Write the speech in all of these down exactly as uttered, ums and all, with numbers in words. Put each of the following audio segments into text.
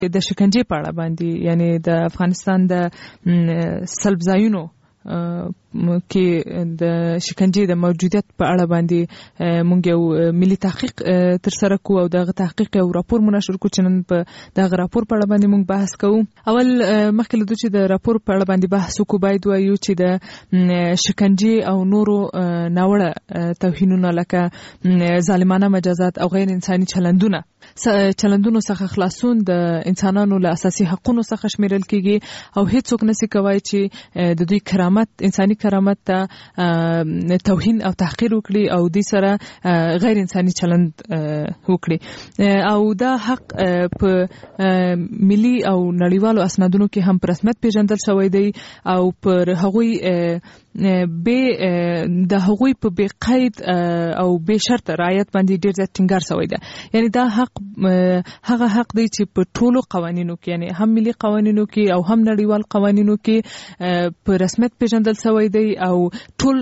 د شکنجې په اړه باندې، یعنی د افغانستان د سلبځایونو کې د شکنجې د موجودیت په اړه باندې مونږ یو ملي تحقیق تر سره کوو او دغه تحقیق یو راپور منشور کوو چې نن په دغه راپور په اړه باندې مونږ بحث کوو. اول مخکې له دې چې د راپور په اړه باندې بحث وکړو باید وایو چې د شکنجې او نورو ناوړه توهینونو لکه ظالمانه مجازات او غیر انساني چلندونه چلندونو څخه خلاصون د انسانانو له اساسي حقوقو څخه شمیرل کیږي او هیڅوک نشي کوي چې د دوی کرامت انساني کرامت ته توهین او تحقیر وکړي او د سره غیر انساني چلند وکړي. او دا حق په ملي او نړیوالو اسنادونو کې هم په رسمیت پیژندل شوی دی او پر هغوی به د هغوی په بې قید او بې شرط رعایت باندې ډیر زیات ټینګار شوی دی. یعنی دا حق هغه حق دی چې په ټولو قوانینو کې، یعنی هم ملي قوانینو کې او هم نړیوال قوانینو کې په رسمیت پیژندل شوی دی او ټول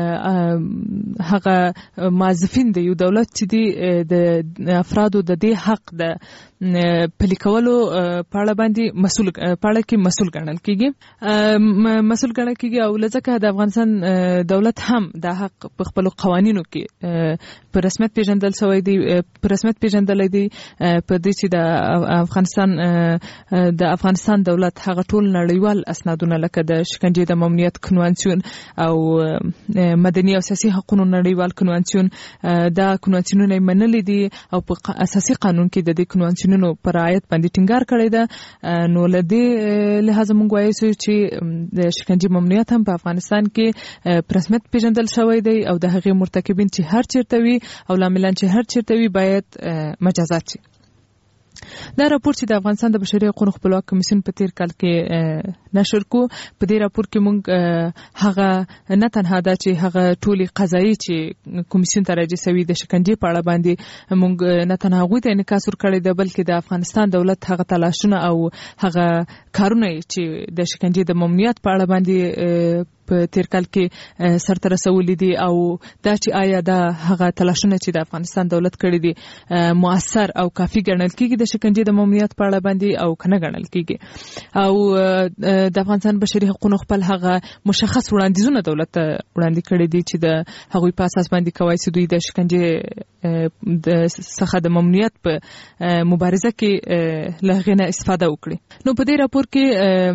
هغه موظفین دی یو دولت چې دی د افرادو د دې حق د پلي کولو په اړه باندې مسؤل په اړه کې مسؤل ګڼل کیږي مسؤل ګڼل کیږي او لکه د افغانستان دولت هم د حق په خپل قوانینو کې په رسمیت پیژندل شوی دی په رسمیت پیژندل دی په دې چې د افغانستان د افغانستان دولت هغه ټول نړیوال اسنادونه لکه د شکنجې د ممنوعیت کنوانسیون او مدني او سیاسي حقوقو نړیوال کنوانسیون دا کنوانسیونونه منلي دي او په اساسي قانون کې د دې کنوانسیونونو پر رعایت باندې ټینګار کړی ده. نو له دې لحاظه موږ وایو چې د شکنجې ممنوعیت هم په افغانستان کې په رسمیت پیژندل شوی دی او د هغې مرتکبین چې هر چیرته وي او لاملان چې هر چیرته وي باید مجازات شي. دا راپور چې د افغانستان د بشري حقوقو خپلواک کمیسیون په تیر کال کې نشر کو، په دې راپور کې موږ هغه نه تنها دا چې هغه ټولي قضایي چې کمیسیون ته راجع شوی د شکنجې په اړه باندې موږ نه تنها غوښتل ته انعکاس ورکړی دی، بلکې د افغانستان دولت هغه تلاشونه او هغه کارونه چې د شکنجې د ممنوعیت په اړه باندې په تیر کال کې سرته رسولي دي او دا چې آیا دا هغه تلاشونه چې د افغانستان دولت کړی دي مؤثر او کافي ګڼل کیږي د شکنجې د ممنوعیت په اړه باندې او کنه ګڼل کیږي. او د افغانستان بشري حقوقو خپل هغه مشخص وړاندیزونه دولت ته وړاندې کړی دي چې د هغوی په اساس باندې کوي چې دوی د شکنجې د څخه د ممنوعیت په مبارزه کې له هغې نه استفاده وکړي. نو په دې راپور کې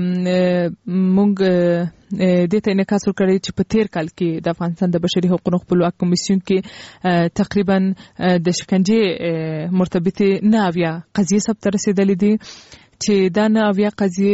موږ دې ته انعکاس ورکړی چې په تیر کال کې د افغانستان د بشري حقوقو خپلواک کمیسیون کې تقریبا د شکنجې مرتبطه نه اویا قضیې ثبت رسیدلې دي چې دا نه اویا قضیې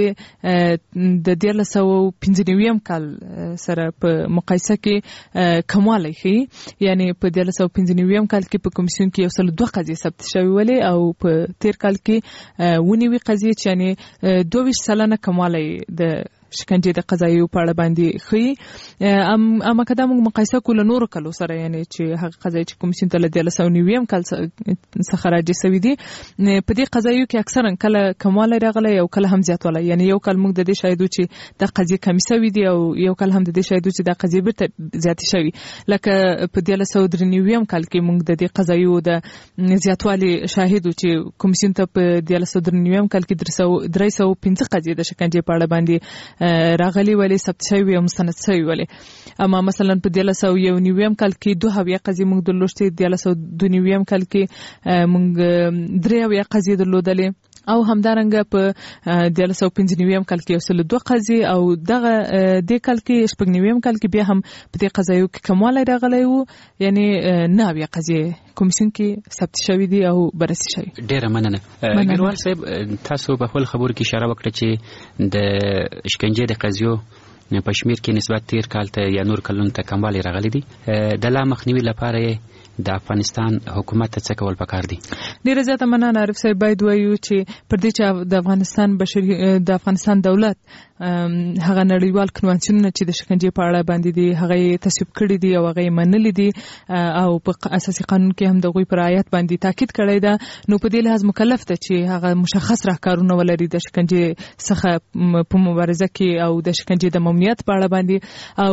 د دیارلس سوه پنځه نویم کال سره په مقایسه کې کموالی ښیي. یعنی په دیارلس سوه پنځه نویم کال کې په کمیسیون کې یو سل دوه قضیې ثبت شوې ولې او په تیر کال کې اووه نوي قضیې چې یعنی دوه ویشت سلنه کموالی د شکنجې د قضایو په اړه باندې ښیي. اما که دا موږ مقایسه کړو له نورو کلو سره، یعنی چې هغه قضایي چې کمیسیون ته له دیارلس سوه نویم کال څخه راجع شوي دي، په دې قضایو کې اکثرا کله کموالی راغلی او کله هم زیاتوالی. یعنی یو کال موږ د دې شاهدو چې دا قضیې کمې شوي دي او یو کال هم د دې شاهدو چې دا قضیې بیرته زیاتې شوي. لکه په دیارلس سوه درې نویم کال کې موږ د دې قضایو د زیاتوالي شاهدو چې کمیسیون ته په دیارلس سوه درې نویم کال کې درې سوه پنځه قضیې د شکنجې په اړه باندې راغلي ولې ثبت شوي او مستند شوي ولې. اما مثلا په دیارلس سوه یو نویم کال کې دوه اویا قضیې موږ درلوستې، دیارلس سوه دوه نویم کال کې موږ درې اویا قضیې درلودلې او همدارنګه په دیارلس سوه پنځه نویم کال کې یو سل دوه قضیې او دغه دې کال کې شپږ نویم کال کې بیا هم په دې قضایو کې کموالی راغلی و، یعنی نه اویا قضیې کمیسیون کې ثبت شوي دي او بررسي شوي. ډیره مننه. ګروال صاحب، تاسو په خپل خبرو کې اشاره وکړه چې د شکنجې د قضیو په شمیر کې نسبت تیر کال ته یا نور کلونو ته کموالی راغلی دي. د لا مخنیوي لپاره د افغانستان حکومت ته څه کول پکار دي؟ ډیره زیاته مننه عارف صاحب. باید وایو چې پر دې چې د افغانستان بشري د افغانستان دولت هغه نړیوال کنوانسیونونه چې د شکنجې په اړه باندې دي هغه تصویب کړي دي او هغه منلي دي او په اساسي قانون کې هم دغوی پر رعایت باندې تاکید کړی ده. نو په دې لحاظ مکلف ده چې هغه مشخص راهکارونه ولري د شکنجې څخه په مبارزه کې او د شکنجې د ممنوعیت په اړه باندې. او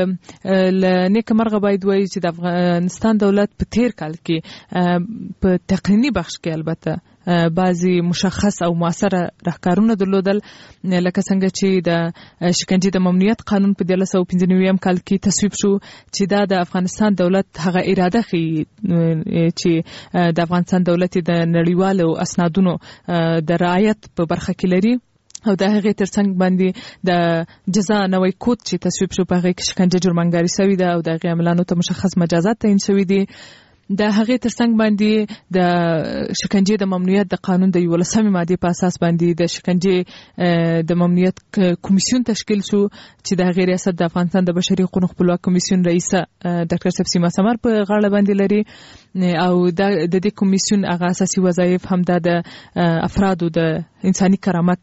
له نیکه مرغه باید وایي چې د افغانستان دولت په تیر کال کې په تقنینی بخش کې البته بعضي مشخص او موثر راهکارونه درلودل لکه څنګه چې د شکنجې د ممنوعیت قانون په دیارلس سوه پنځه نوي کال کې تصویب شو چې دا د افغانستان دولت هغه اراده ښیي چې د افغانستان دولت د نړیوالو اسنادونو د رعایت په برخه کې لري او د هغې ترڅنګ باندې د جزا نوی کود چې تصویب شو په هغې کې شکنجه جرمنګاري سوي ده او د هغې عاملانو ته مشخص مجازات تعیین سوي دي. د هغې ترڅنګ باندې د شکنجې د ممنوعیت د قانون د یولسمې مادې په اساس باندې د شکنجې د ممنوعیت کمیسیون تشکیل شو چې د هغې ریاست د افغانستان د بشري حقوقو خپلواک کمیسیون رئیسه ډاکټر سبسیما سمر په غاړه باندې لري او د دې کمیسیون هغه اساسي وظایف هم د افرادو د انساني کرامت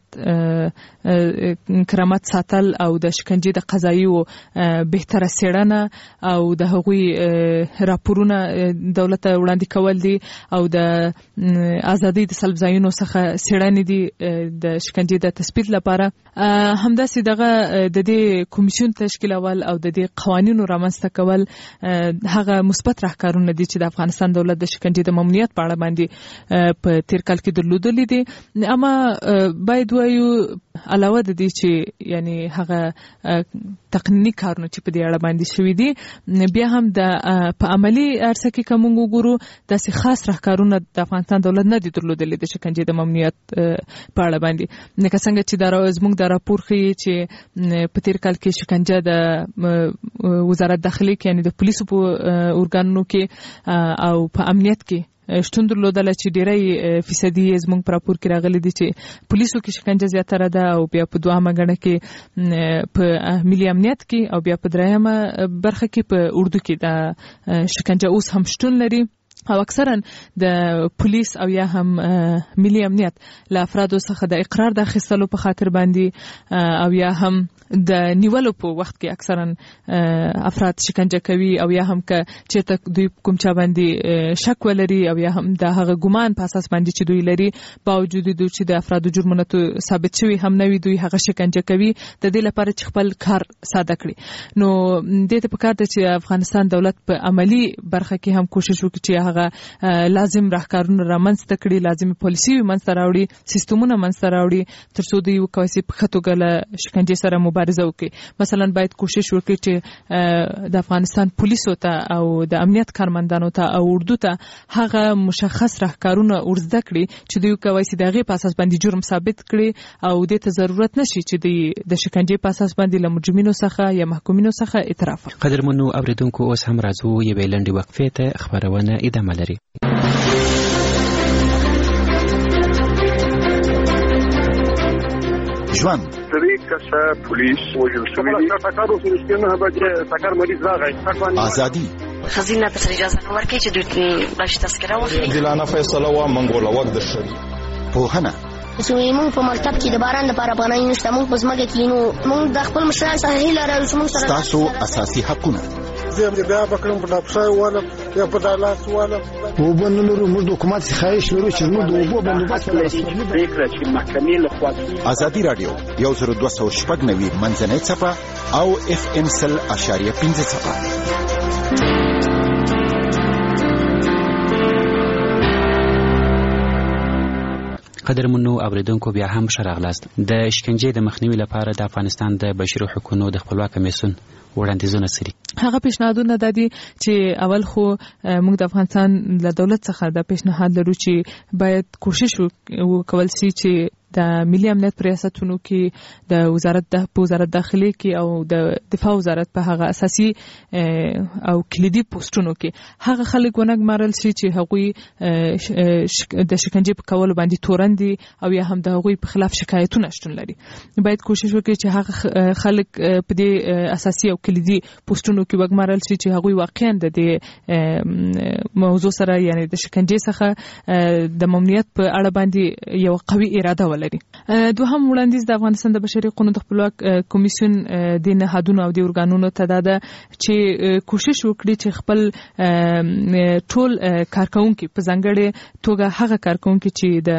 کرامت ساتل او د شکنجې د قضایو بهتره څېړنه او د هغوی راپورونه دولت ته وړاندې کول دي او د ازادۍ د سلب ځایونو څخه څېړنې دي د شکنجې د تثبیت لپاره. همداسې دغه د دې کمیسیون تشکیلول او د دې قوانینو رامنځته کول هغه مثبت راهکارونه دي چې د افغانستان دولت د شکنجې د ممنوعیت په اړه باندې په تیر کال کې درلودلې دي. اما باید وایو علاوه د دې چې یعنی هغه تقنینی کارونه چې په دې اړه باندې شوي دي بیا هم د په عملی عرصه کې که موږ وګورو داسې خاص راهکارونه د افغانستان دولت نه دي درلودلي د شکنجې د ممنوعیت په اړه باندې لکه څنګه چې دا زموږ د راپور ښیي چې په تیر کال کې شکنجه د وزارت داخلي کې یعنی د پولیسو په ارګانونو کې او په امنیت کې شتون درلودله چې ډیری فیصدي زموږ په راپور کې راغلي دي چې پولیسو کې شکنجه زیاتره ده او بیا په دوهمه ګڼه کې په ملي امنیت کې او بیا په دریمه برخه کې په اردو کې د شکنجه اوس هم شتون لري او اکثرا د پولیس او یا هم ملي امنیت له افرادو څخه د اقرار د اخیستلو په خاطر باندې او یا هم د نیولو په وخت کې اکثرا افراد شکنجه کوي او یا هم که چېرته دوی کوم چا باندې شک ولري او یا هم د هغه ګمان په اساس باندې چې دوی لري باوجود دوی چې د افرادو جرمونه ثابت شوي هم نه وي دوی هغه شکنجه کوي د دې لپاره چې خپل کار ساده کړي. نو دې ته پکار ده چې افغانستان دولت په عملی برخه کې هم کوشش وکړي چې هغه لازم راهکارونه رامنځته کړي لازم پالیسي منځته راوړي سیستمونه منځته راوړي تر څو دوی وکولی شي په ښه توګه له شکنجې سره مبارزه وکړي. مثلا باید کوشش وکړي چې د افغانستان پولیسو ته او د امنیت کارمندانو ته او اردو ته هغه مشخص راهکارونه ورزده کړي چې دوی وکولی شي د هغې په اساس باندې جرم ثابت کړي او دې ته ضرورت نشي چې دوی د شکنجې په اساس باندې له مجرمینو څخه یا محکومینو څخه اعتراف وکړي. قدرمنو اورېدونکو اوس هم راځو یوې لنډې وقفې ته خپرونه ادامه لري. ژوند سری کسه پولیس وجل شوی دی تاکارو سرشتي نه بچ تاکار مریض راغی ازادي خزینه په اجازه ورکړي چې دوی باندې تذکره واخلي دلانه فیصله وا منګولا وخت د شوی پوهنه زموږ په مکتب کې د باران لپاره پناه نشته موږ په ځمکه کې نو موږ د خپل مشران سره هیله لرو چې موږ سره تاسو اساسي حقونه زه بیا بکرم په ډاپسای والا یا په دالاس والا او بنلرو موږ د حکومت خواهش لرو چې موږ د اوبو بندوبست ولرو فکر چې محکمې له خوا ازادي رادیو یو زر دوه سوه شپږ نوي منځنۍ څپه او اف ام سل اشاریه پنځه څپه. قدرمنو اوریدونکو بیا هم ښه راغلاست. د شکنجې د مخنیوي لپاره د افغانستان د بشري حقوقو د خپلواک کمیسیون وړاندیزونه سری هغه پیشنهادونه د دي چې اول خو موږ د افغانستان له دولت څخه د پیشنهاد لرو چې باید کوشش وکول شي چې د ملي امنیت ریاستونو کې د وزارت د وزارت داخلي کې او د دفاع وزارت په هغه اساسي او کلیدي پوسټونو کې هغه خلک ونګمارل شي چې هغوی د شکنجې په کولو باندې تورن دي او یا هم د هغوی په خلاف شکایتونه شتون لري. باید کوشش وکړي چې هغه خلک په دې اساسي او کلیدي پوسټونو کې وګمارل شي چې هغوی واقعا د دې موضوع سره یعنی د شکنجې څخه د ممنوعیت په اړه باندې یو قوي اراده ولري. دوهم وړاندیز د افغانستان د بشري حقوقو د خپلواک کمیسیون د نهادونو او د ارګانونو ته ده چې کوشش وکړي چې خپل ټول کارکونکي په ځانګړې توګه هغه کارکونکي چې د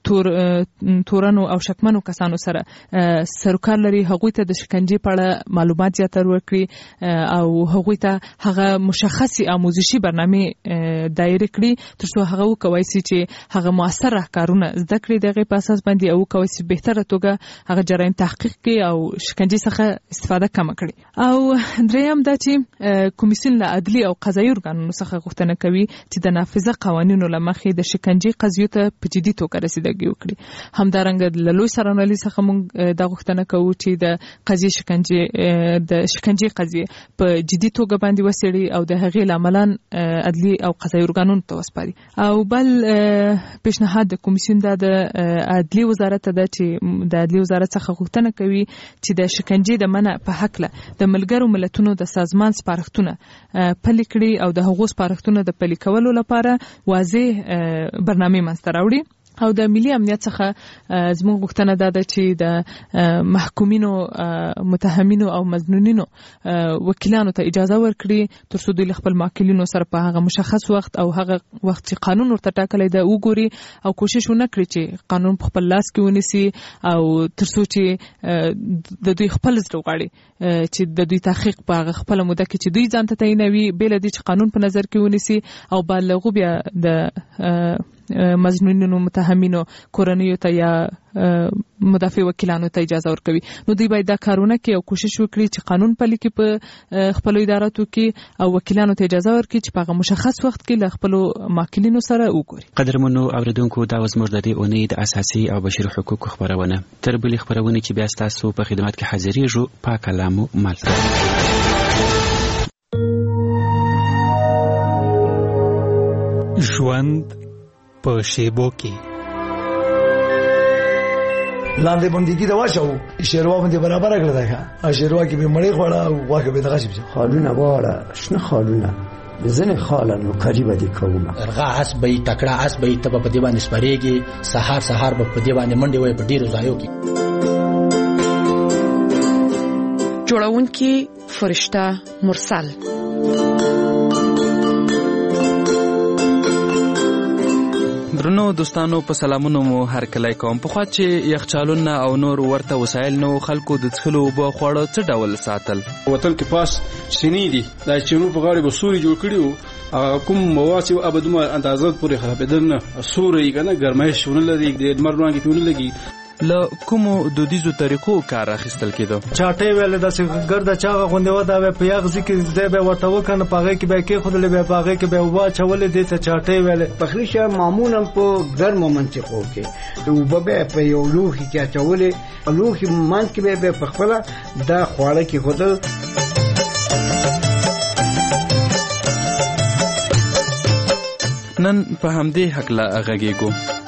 تور تورانو او شکمنو کسانو سره سروکار لري هغوی ته د شکنجې په اړه معلومات زیاتر ورکړي او هغوی ته هغه مشخصي آموزشي برنامه دایره کړي ترڅو هغه وکوي چې هغه موثر راهکارونه زده کړي دغه په اساس باندې او کوي چې بهتره توګه هغه جرایم تحقیق کوي او شکنجې څخه استفاده کم کړي. او دریم دا چې کمیسیون له عدلي او قضایي ارګانونو څخه غوښتنه کوي چې د نافذه قوانینو لمخې د شکنجې قضیو ته په جدي توګه رسیدګي وکړي. همدارنګه له لوی سرانوالي څخه موږ دا غوښتنه کوو چې د قضیې شکنجې د شکنجې قضیې په جدي توګه باندې وسیړي او د هغې لاملان عدلي او قضایي ارګانونو ته وسپاري. او بل پیشنهاد د کمیسیون دا د عدلي وزارت ته چې د عدلي وزارت څخه غوښتنه کوي چې د شکنجې د منع په حق له د ملګرو ملتونو د سازمان سپارښتونه پلي کړي او د هغو سپارښتونو د پلي کولو لپاره واضح برنامه منځته راوړي. او د ملي امنیت څخه زموږ غوښتنه دا ده چې د محکومینو متهمینو او مظنونینو وکیلانو ته اجازه ورکړي ترڅو دوی خپل موکلینو سره په هغه مشخص وخت او هغه وخت چې قانون ورته ټاکلی دی وګوري او کوشش ونه کړي چې قانون په خپل لاس کې ونیسي او ترڅو چې د دوی خپل زړه غواړي چې د دوی تحقیق په هغه خپل موده کې چې دوی ځان ته تعینوي بل دي چې قانون په نظر کې ونیسي او بالغ بیا د مظنونینو متهمینو کورنیو ته یا مدافع وکیلانو ته اجازه ورکوي. نو دوی باید دا کارونه کوي او کوشش وکړي چې قانون پلي کړي په خپل اداراتو کې او وکیلانو ته اجازه ورکړي چې په هغه مشخص وخت کې له خپل موکلینو سره وګوري. قدرمنو اوریدونکو دا زموږ د دې اونۍ د اساسي او بشري حقوقو خبرونه تر بلې خبرونه چې بیا ستاسو په خدمت کې حاضرېږو پاک کلامو مالته. ژوند په شیبو کې لاندې بندګي دا واچو شیروا باندې برابر کړل دا ښه شیروا کې به مړې خوړه او واګه به دغه شي خالونه واړه شنه خالونه زنه خالن قریب دي کومه ارغا اس به تکړه اس به تب په دی باندې سپریږي سحر سحر په دی باندې منډي وای په ډیرو ځایو کې جوړونکي فرشته مرسل. درنو دوستانو په سلامونو مو هر کله کوم. په خوا چې یخچالونه او نور ورته وسایل نو خلکو د څښلو اوبه خواړه څه ډول ساتل. وطن کې پاس سینې دي دا چینو په غاړه به سوري جوړ کړیو کوم مواسي او ابدمه اندازات پورې خرابېدل نه سوري کنه ګرمایش ونه لري د مرګ کې ونه لګي. له کومو دودیزو طریقو کار اخیستل کېدو. چاټې ویل داسې ګرده چاغه غوندې و دا به په یغ ځکه دې به ورته وکنه پاغې کې به کې خودلې به پاغې کې به وبا چولې دې ته چاټې ویل. پخلی شه معمولا په ګرمو منطقو کې د وبا په یو لوخي کې چولې لوخي مان کې به په خپل دا خواړه کې خودل. نن په همدې حق لا غږیږو.